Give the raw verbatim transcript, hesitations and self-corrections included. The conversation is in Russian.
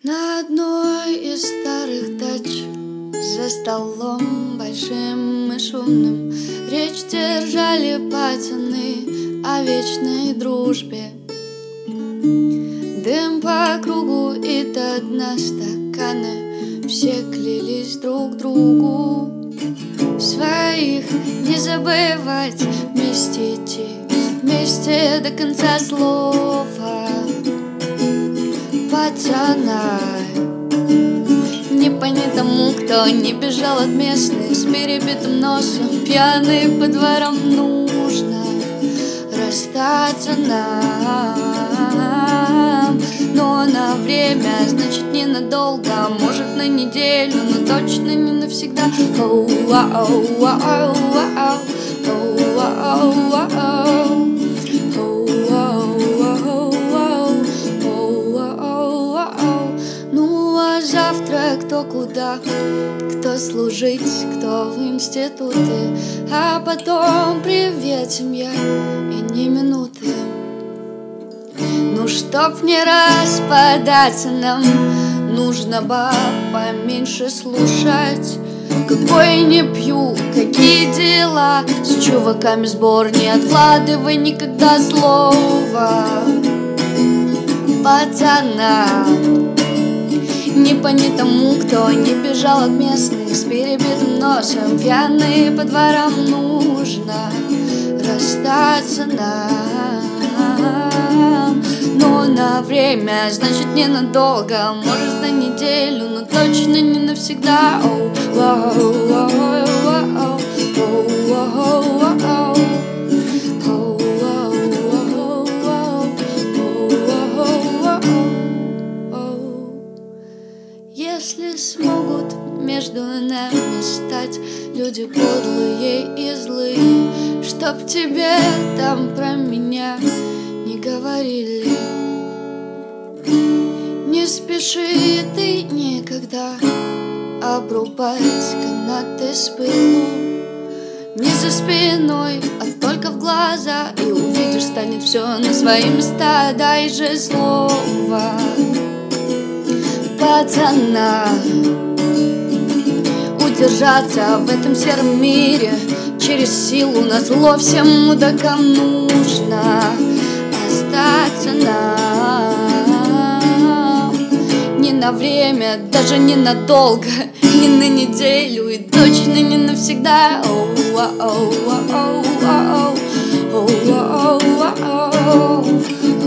На одной из старых дач за столом большим и шумным речь держали пацаны о вечной дружбе. Дым по кругу и до дна стакана, все клялись друг другу своих не забывать, вместе идти, вместе до конца слова. Пацана не понять тому, кто не бежал от местных с перебитым носом, пьяный по дворам. Нужно расстаться нам, но на время, значит ненадолго, может на неделю, но точно не навсегда. Ну а завтра кто куда, кто служить, кто в институты, а потом привет, семья, и ни минуты. Ну чтоб не распадаться нам, нужно баб поменьше слушать. Какой не пью, какие дела, с чуваками сбор не откладывай никогда слова. Пацана не понять тому, кто не бежал от местных с перебитым носом, пьяный по дворам. Нужно расстаться нам, но на время, значит ненадолго, может на неделю, но точно не навсегда. Если смогут между нами стать люди подлые и злые, чтоб тебе там про меня не говорили, не спеши ты никогда обрубать канаты с пылу. Не за спиной, а только в глаза, и увидишь, станет все на свои места. Дай же слово, пацана, удержаться в этом сером мире через силу назло всем мудакам. Нужно остаться нам, не на время, даже не надолго, не на неделю и точно не навсегда. Оу, оу, оу, оу, оу, оу, оу, оу.